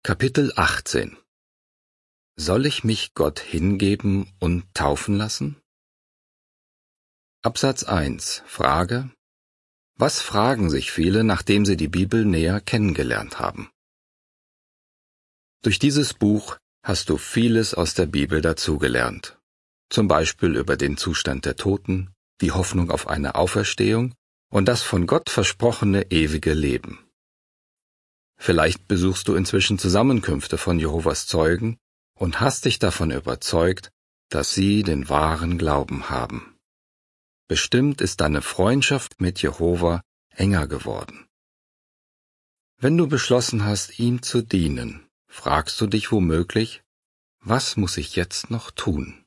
Kapitel 18 Soll ich mich Gott hingeben und taufen lassen? Absatz 1 Frage: Was fragen sich viele, nachdem sie die Bibel näher kennengelernt haben? Durch dieses Buch hast du vieles aus der Bibel dazugelernt. Zum Beispiel über den Zustand der Toten, die Hoffnung auf eine Auferstehung und das von Gott versprochene ewige Leben. Vielleicht besuchst du inzwischen Zusammenkünfte von Jehovas Zeugen und hast dich davon überzeugt, dass sie den wahren Glauben haben. Bestimmt ist deine Freundschaft mit Jehova enger geworden. Wenn du beschlossen hast, ihm zu dienen, fragst du dich womöglich, was muss ich jetzt noch tun?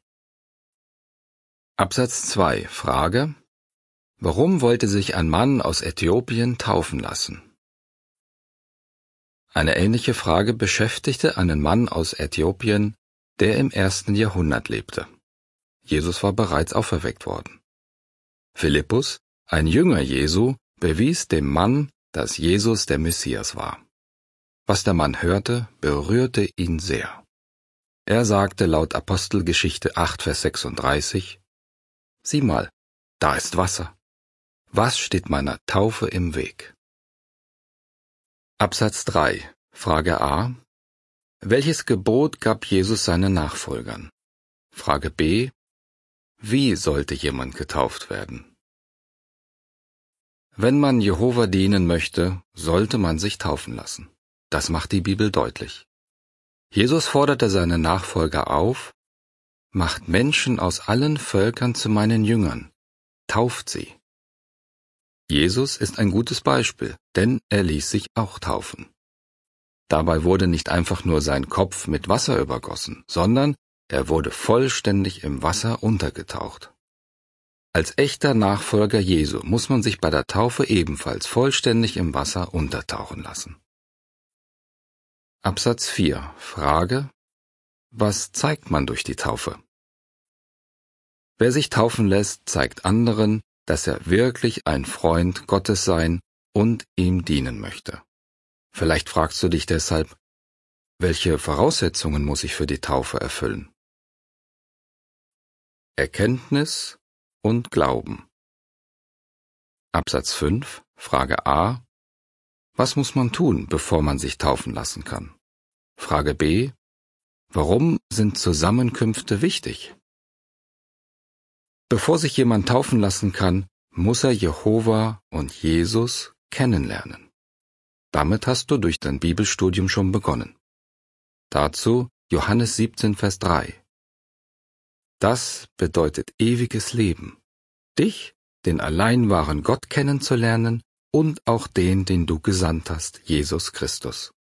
Absatz 2 Frage: Warum wollte sich ein Mann aus Äthiopien taufen lassen? Eine ähnliche Frage beschäftigte einen Mann aus Äthiopien, der im 1. Jahrhundert lebte. Jesus war bereits auferweckt worden. Philippus, ein Jünger Jesu, bewies dem Mann, dass Jesus der Messias war. Was der Mann hörte, berührte ihn sehr. Er sagte laut Apostelgeschichte 8, Vers 36, »Sieh mal, da ist Wasser. Was steht meiner Taufe im Weg?« Absatz 3 Frage a: Welches Gebot gab Jesus seinen Nachfolgern? Frage b: Wie sollte jemand getauft werden? Wenn man Jehova dienen möchte, sollte man sich taufen lassen. Das macht die Bibel deutlich. Jesus forderte seine Nachfolger auf: Macht Menschen aus allen Völkern zu meinen Jüngern, tauft sie. Jesus ist ein gutes Beispiel, denn er ließ sich auch taufen. Dabei wurde nicht einfach nur sein Kopf mit Wasser übergossen, sondern er wurde vollständig im Wasser untergetaucht. Als echter Nachfolger Jesu muss man sich bei der Taufe ebenfalls vollständig im Wasser untertauchen lassen. Absatz 4 Frage: Was zeigt man durch die Taufe? Wer sich taufen lässt, zeigt anderen, dass er wirklich ein Freund Gottes sein und ihm dienen möchte. Vielleicht fragst du dich deshalb, welche Voraussetzungen muss ich für die Taufe erfüllen? Erkenntnis und Glauben. Absatz 5, Frage a: Was muss man tun, bevor man sich taufen lassen kann? Frage b: Warum sind Zusammenkünfte wichtig? Bevor sich jemand taufen lassen kann, muss er Jehova und Jesus kennenlernen. Damit hast du durch dein Bibelstudium schon begonnen. Dazu Johannes 17, Vers 3. Das bedeutet ewiges Leben, dich, den allein wahren Gott kennenzulernen und auch den du gesandt hast, Jesus Christus.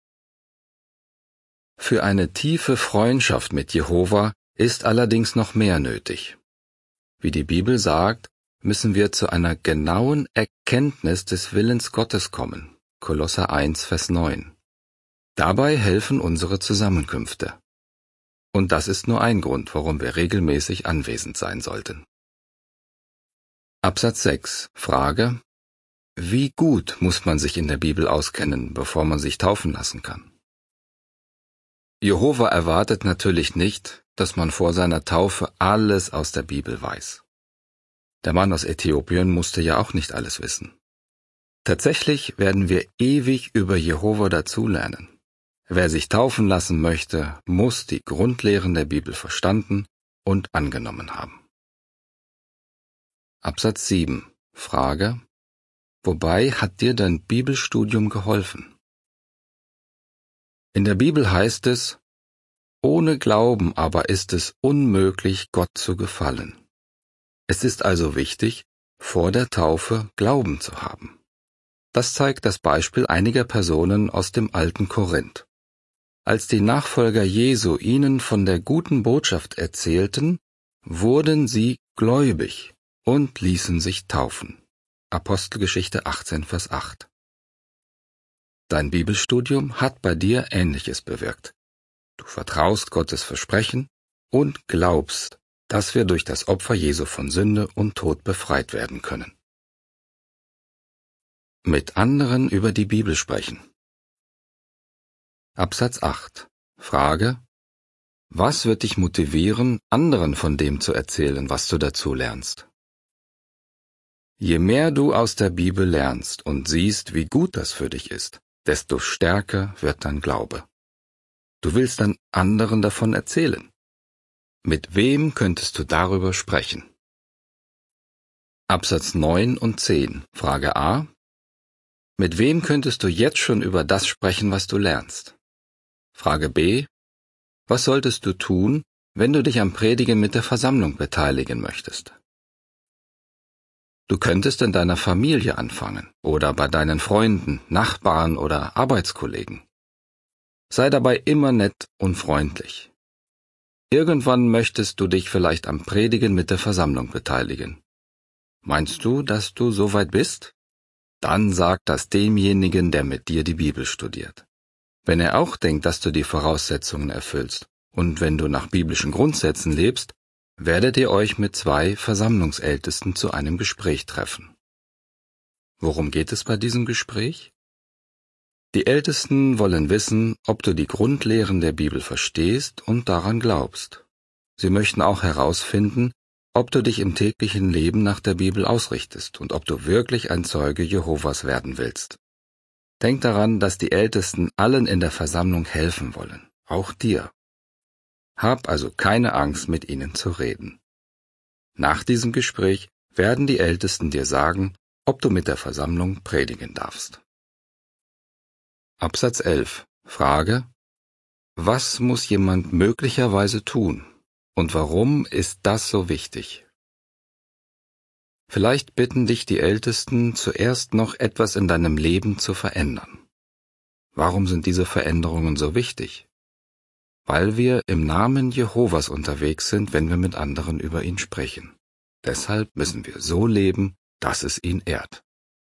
Für eine tiefe Freundschaft mit Jehova ist allerdings noch mehr nötig. Wie die Bibel sagt, müssen wir zu einer genauen Erkenntnis des Willens Gottes kommen. Kolosser 1, Vers 9. Dabei helfen unsere Zusammenkünfte. Und das ist nur ein Grund, warum wir regelmäßig anwesend sein sollten. Absatz 6. Frage: Wie gut muss man sich in der Bibel auskennen, bevor man sich taufen lassen kann? Jehova erwartet natürlich nicht, dass man vor seiner Taufe alles aus der Bibel weiß. Der Mann aus Äthiopien musste ja auch nicht alles wissen. Tatsächlich werden wir ewig über Jehova dazulernen. Wer sich taufen lassen möchte, muss die Grundlehren der Bibel verstanden und angenommen haben. Absatz 7. Frage: Wobei hat dir dein Bibelstudium geholfen? In der Bibel heißt es: Ohne Glauben aber ist es unmöglich, Gott zu gefallen. Es ist also wichtig, vor der Taufe Glauben zu haben. Das zeigt das Beispiel einiger Personen aus dem alten Korinth. Als die Nachfolger Jesu ihnen von der guten Botschaft erzählten, wurden sie gläubig und ließen sich taufen. Apostelgeschichte 18, Vers 8. Dein Bibelstudium hat bei dir Ähnliches bewirkt. Du vertraust Gottes Versprechen und glaubst, dass wir durch das Opfer Jesu von Sünde und Tod befreit werden können. Mit anderen über die Bibel sprechen. Absatz 8. Frage: Was wird dich motivieren, anderen von dem zu erzählen, was du dazu lernst? Je mehr du aus der Bibel lernst und siehst, wie gut das für dich ist, desto stärker wird dein Glaube. Du willst dann anderen davon erzählen. Mit wem könntest du darüber sprechen? Absatz 9 und 10. Frage A: Mit wem könntest du jetzt schon über das sprechen, was du lernst? Frage B: Was solltest du tun, wenn du dich am Predigen mit der Versammlung beteiligen möchtest? Du könntest in deiner Familie anfangen oder bei deinen Freunden, Nachbarn oder Arbeitskollegen. Sei dabei immer nett und freundlich. Irgendwann möchtest du dich vielleicht am Predigen mit der Versammlung beteiligen. Meinst du, dass du so weit bist? Dann sag das demjenigen, der mit dir die Bibel studiert. Wenn er auch denkt, dass du die Voraussetzungen erfüllst und wenn du nach biblischen Grundsätzen lebst, werdet ihr euch mit 2 Versammlungsältesten zu einem Gespräch treffen. Worum geht es bei diesem Gespräch? Die Ältesten wollen wissen, ob du die Grundlehren der Bibel verstehst und daran glaubst. Sie möchten auch herausfinden, ob du dich im täglichen Leben nach der Bibel ausrichtest und ob du wirklich ein Zeuge Jehovas werden willst. Denk daran, dass die Ältesten allen in der Versammlung helfen wollen, auch dir. Hab also keine Angst, mit ihnen zu reden. Nach diesem Gespräch werden die Ältesten dir sagen, ob du mit der Versammlung predigen darfst. Absatz 11. Frage: Was muss jemand möglicherweise tun und warum ist das so wichtig? Vielleicht bitten dich die Ältesten, zuerst noch etwas in deinem Leben zu verändern. Warum sind diese Veränderungen so wichtig? Weil wir im Namen Jehovas unterwegs sind, wenn wir mit anderen über ihn sprechen. Deshalb müssen wir so leben, dass es ihn ehrt.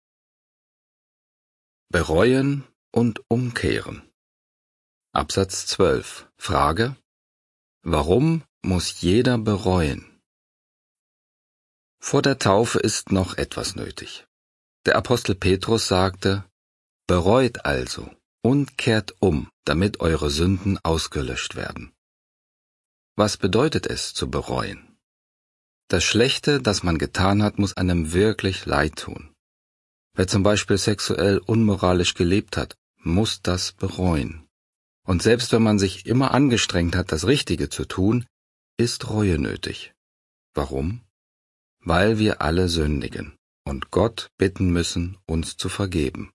Bereuen und umkehren. Absatz 12. Frage: Warum muss jeder bereuen? Vor der Taufe ist noch etwas nötig. Der Apostel Petrus sagte: Bereut also und kehrt um, damit eure Sünden ausgelöscht werden. Was bedeutet es, zu bereuen? Das Schlechte, das man getan hat, muss einem wirklich leid tun. Wer zum Beispiel sexuell unmoralisch gelebt hat, muss das bereuen. Und selbst wenn man sich immer angestrengt hat, das Richtige zu tun, ist Reue nötig. Warum? Weil wir alle sündigen und Gott bitten müssen, uns zu vergeben.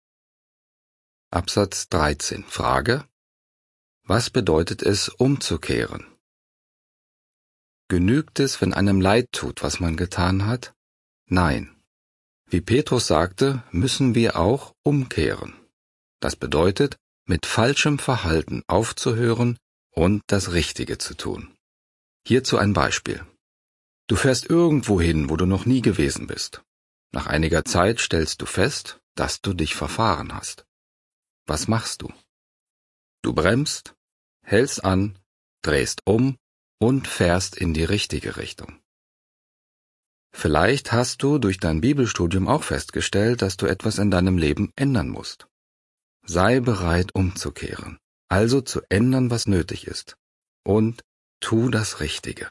Absatz 13. Frage: Was bedeutet es, umzukehren? Genügt es, wenn einem leid tut, was man getan hat? Nein. Wie Petrus sagte, müssen wir auch umkehren. Das bedeutet, mit falschem Verhalten aufzuhören und das Richtige zu tun. Hierzu ein Beispiel. Du fährst irgendwo hin, wo du noch nie gewesen bist. Nach einiger Zeit stellst du fest, dass du dich verfahren hast. Was machst du? Du bremst, hältst an, drehst um und fährst in die richtige Richtung. Vielleicht hast du durch dein Bibelstudium auch festgestellt, dass du etwas in deinem Leben ändern musst. Sei bereit, umzukehren, also zu ändern, was nötig ist, und tu das Richtige.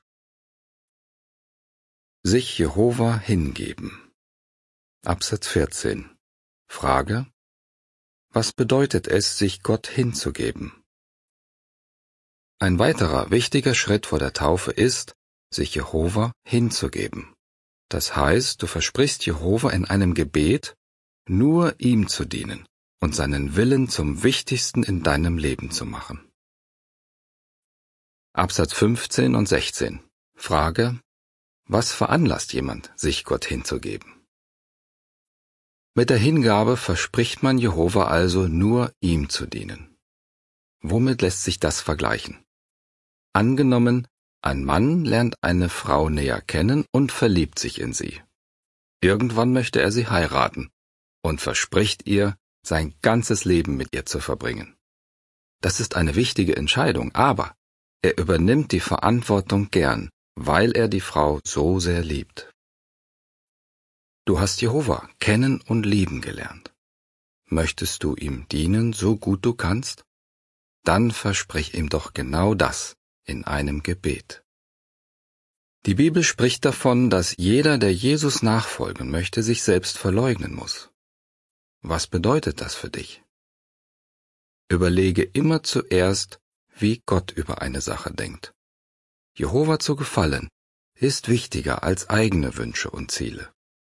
Sich Jehova hingeben. Absatz 14. Frage: Was bedeutet es, sich Gott hinzugeben? Ein weiterer wichtiger Schritt vor der Taufe ist, sich Jehova hinzugeben. Das heißt, du versprichst Jehova in einem Gebet, nur ihm zu dienen und seinen Willen zum Wichtigsten in deinem Leben zu machen. Absatz 15 und 16. Frage: Was veranlasst jemand, sich Gott hinzugeben? Mit der Hingabe verspricht man Jehova also, nur ihm zu dienen. Womit lässt sich das vergleichen? Angenommen, ein Mann lernt eine Frau näher kennen und verliebt sich in sie. Irgendwann möchte er sie heiraten und verspricht ihr, sein ganzes Leben mit ihr zu verbringen. Das ist eine wichtige Entscheidung, aber er übernimmt die Verantwortung gern, weil er die Frau so sehr liebt. Du hast Jehova kennen und lieben gelernt. Möchtest du ihm dienen, so gut du kannst? dann versprich ihm doch genau das in einem Gebet. Die Bibel spricht davon, dass jeder, der Jesus nachfolgen möchte, sich selbst verleugnen muss. Was bedeutet das für dich? Überlege immer zuerst, wie Gott über eine Sache denkt. Jehova zu gefallen ist wichtiger als eigene Wünsche und Ziele.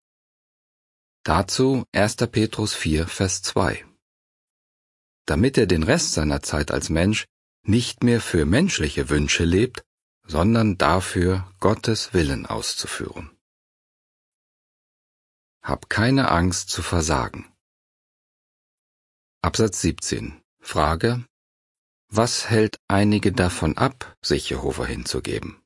Dazu 1. Petrus 4, Vers 2. Damit er den Rest seiner Zeit als Mensch nicht mehr für menschliche Wünsche lebt, sondern dafür, Gottes Willen auszuführen. Hab keine Angst zu versagen. Absatz 17. Frage: Was hält einige davon ab, sich Jehova hinzugeben?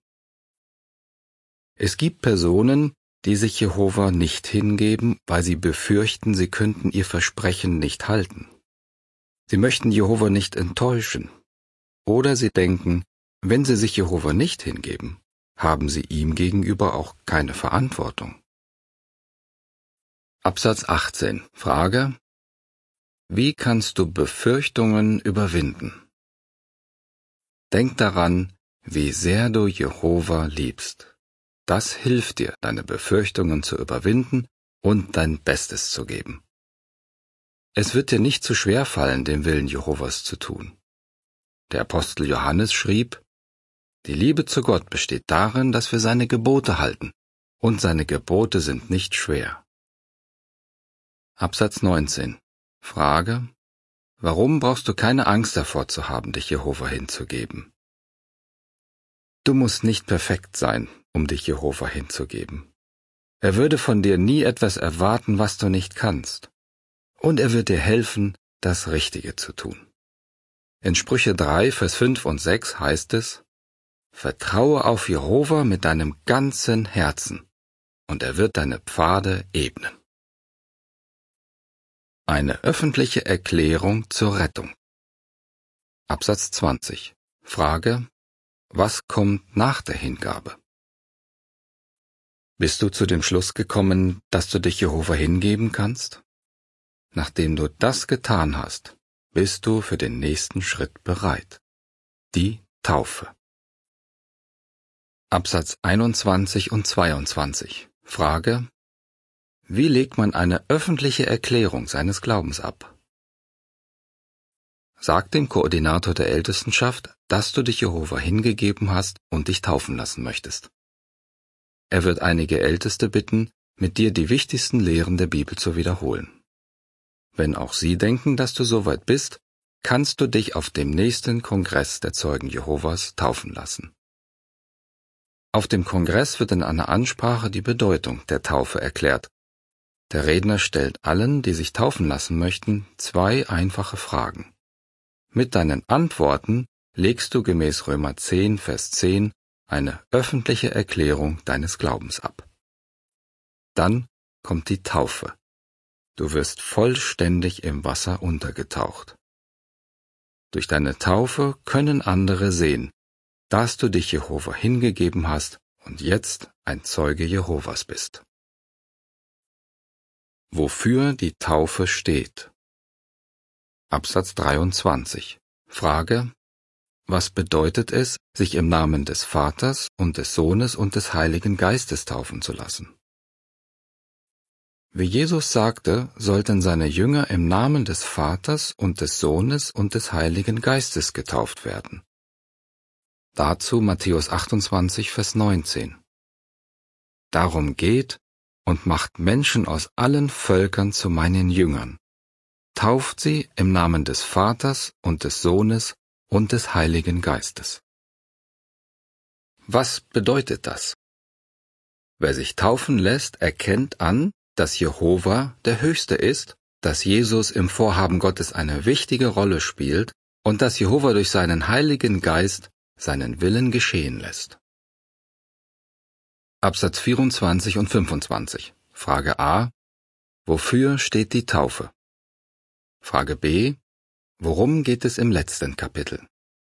Es gibt Personen, die sich Jehova nicht hingeben, weil sie befürchten, sie könnten ihr Versprechen nicht halten. Sie möchten Jehova nicht enttäuschen. Oder sie denken, wenn sie sich Jehova nicht hingeben, haben sie ihm gegenüber auch keine Verantwortung. Absatz 18. Frage: Wie kannst du Befürchtungen überwinden? Denk daran, wie sehr du Jehova liebst. Das hilft dir, deine Befürchtungen zu überwinden und dein Bestes zu geben. Es wird dir nicht zu schwer fallen, den Willen Jehovas zu tun. Der Apostel Johannes schrieb: Die Liebe zu Gott besteht darin, dass wir seine Gebote halten, und seine Gebote sind nicht schwer. Absatz 19. Frage: Warum brauchst du keine Angst davor zu haben, dich Jehova hinzugeben? Du musst nicht perfekt sein, um dich Jehova hinzugeben. Er würde von dir nie etwas erwarten, was du nicht kannst. Und er wird dir helfen, das Richtige zu tun. In Sprüche 3, Vers 5 und 6 heißt es: Vertraue auf Jehova mit deinem ganzen Herzen, und er wird deine Pfade ebnen. Eine öffentliche Erklärung zur Rettung. Absatz 20. Frage: Was kommt nach der Hingabe? Bist du zu dem Schluss gekommen, dass du dich Jehova hingeben kannst? Nachdem du das getan hast, bist du für den nächsten Schritt bereit. Die Taufe. Absatz 21 und 22. Frage: Wie legt man eine öffentliche Erklärung seines Glaubens ab? Sag dem Koordinator der Ältestenschaft, dass du dich Jehova hingegeben hast und dich taufen lassen möchtest. Er wird einige Älteste bitten, mit dir die wichtigsten Lehren der Bibel zu wiederholen. Wenn auch sie denken, dass du soweit bist, kannst du dich auf dem nächsten Kongress der Zeugen Jehovas taufen lassen. Auf dem Kongress wird in einer Ansprache die Bedeutung der Taufe erklärt. Der Redner stellt allen, die sich taufen lassen möchten, 2 einfache Fragen. Mit deinen Antworten legst du gemäß Römer 10, Vers 10 eine öffentliche Erklärung deines Glaubens ab. Dann kommt die Taufe. Du wirst vollständig im Wasser untergetaucht. Durch deine Taufe können andere sehen, dass du dich Jehova hingegeben hast und jetzt ein Zeuge Jehovas bist. Wofür die Taufe steht. Absatz 23. Frage: Was bedeutet es, sich im Namen des Vaters und des Sohnes und des Heiligen Geistes taufen zu lassen? Wie Jesus sagte, sollten seine Jünger im Namen des Vaters und des Sohnes und des Heiligen Geistes getauft werden. Dazu Matthäus 28, Vers 19. Darum geht und macht Menschen aus allen Völkern zu meinen Jüngern. Tauft sie im Namen des Vaters und des Sohnes und des Heiligen Geistes. Was bedeutet das? Wer sich taufen lässt, erkennt an, dass Jehova der Höchste ist, dass Jesus im Vorhaben Gottes eine wichtige Rolle spielt und dass Jehova durch seinen Heiligen Geist seinen Willen geschehen lässt. Absatz 24 und 25. Frage A: Wofür steht die Taufe? Frage B: Worum geht es im letzten Kapitel?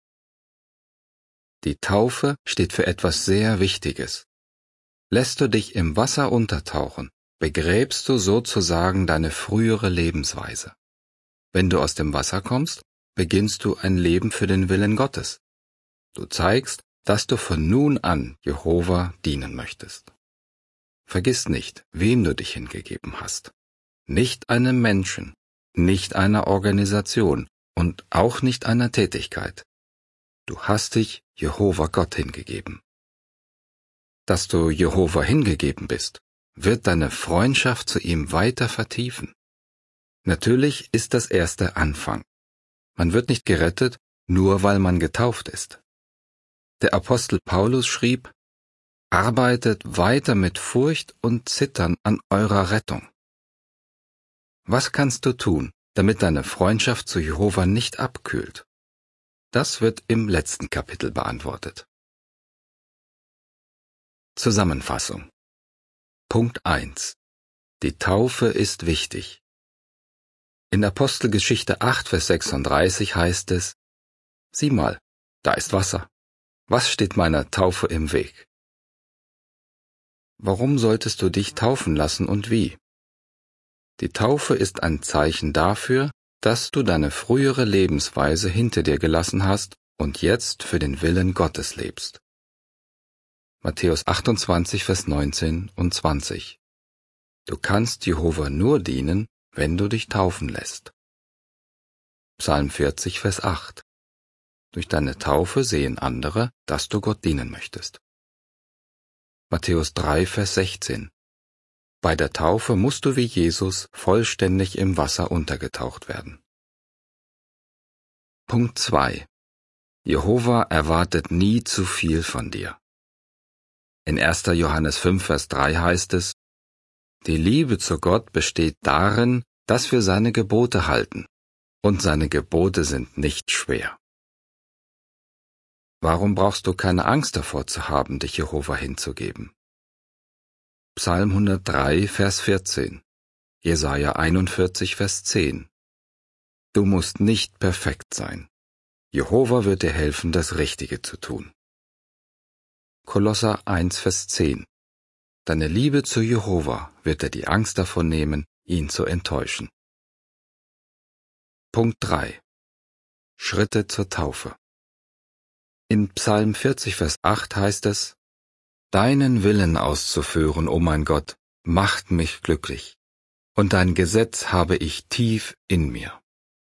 Die Taufe steht für etwas sehr Wichtiges. Lässt du dich im Wasser untertauchen, begräbst du sozusagen deine frühere Lebensweise. Wenn du aus dem Wasser kommst, beginnst du ein Leben für den Willen Gottes. Du zeigst, dass du von nun an Jehova dienen möchtest. Vergiss nicht, wem du dich hingegeben hast. Nicht einem Menschen, nicht einer Organisation und auch nicht einer Tätigkeit. Du hast dich Jehova Gott hingegeben. Dass du Jehova hingegeben bist, wird deine Freundschaft zu ihm weiter vertiefen. Natürlich ist das erst der Anfang. Man wird nicht gerettet, nur weil man getauft ist. Der Apostel Paulus schrieb: Arbeitet weiter mit Furcht und Zittern an eurer Rettung. Was kannst du tun, damit deine Freundschaft zu Jehova nicht abkühlt? Das wird im letzten Kapitel beantwortet. Zusammenfassung. Punkt 1. Die Taufe ist wichtig. In Apostelgeschichte 8, Vers 36 heißt es: Sieh mal, da ist Wasser. Was steht meiner Taufe im Weg? Warum solltest du dich taufen lassen und wie? Die Taufe ist ein Zeichen dafür, dass du deine frühere Lebensweise hinter dir gelassen hast und jetzt für den Willen Gottes lebst. Matthäus 28, Vers 19 und 20. Du kannst Jehova nur dienen, wenn du dich taufen lässt. Psalm 40, Vers 8. Durch deine Taufe sehen andere, dass du Gott dienen möchtest. Matthäus 3, Vers 16. Bei der Taufe musst du wie Jesus vollständig im Wasser untergetaucht werden. Punkt 2. Jehova erwartet nie zu viel von dir. In 1. Johannes 5, Vers 3 heißt es: Die Liebe zu Gott besteht darin, dass wir seine Gebote halten, und seine Gebote sind nicht schwer. Warum brauchst du keine Angst davor zu haben, dich Jehova hinzugeben? Psalm 103, Vers 14, Jesaja 41, Vers 10. Du musst nicht perfekt sein. Jehova wird dir helfen, das Richtige zu tun. Kolosser 1, Vers 10. Deine Liebe zu Jehova wird dir die Angst davon nehmen, ihn zu enttäuschen. Punkt 3. Schritte zur Taufe. In Psalm 40, Vers 8 heißt es: Deinen Willen auszuführen, o mein Gott, macht mich glücklich, und dein Gesetz habe ich tief in mir.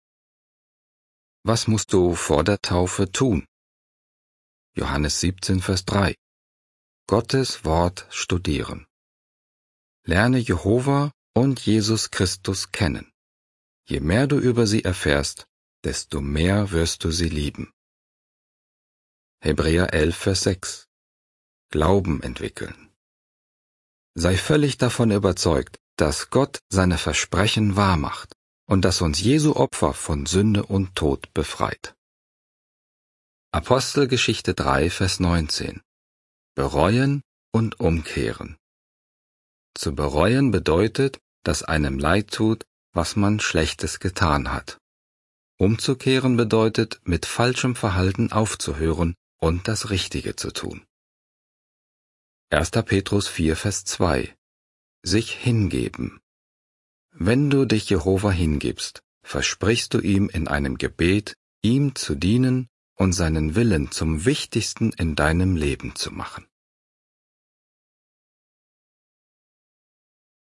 Was musst du vor der Taufe tun? Johannes 17, Vers 3. Gottes Wort studieren. Lerne Jehova und Jesus Christus kennen. Je mehr du über sie erfährst, desto mehr wirst du sie lieben. Hebräer 11, Vers 6. Glauben entwickeln. Sei völlig davon überzeugt, dass Gott seine Versprechen wahrmacht und dass uns Jesu Opfer von Sünde und Tod befreit. Apostelgeschichte 3, Vers 19. Bereuen und umkehren. Zu bereuen bedeutet, dass einem leid tut, was man Schlechtes getan hat. Umzukehren bedeutet, mit falschem Verhalten aufzuhören und das Richtige zu tun. 1. Petrus 4, Vers 2. Sich hingeben. Wenn du dich Jehova hingibst, versprichst du ihm in einem Gebet, ihm zu dienen und seinen Willen zum Wichtigsten in deinem Leben zu machen.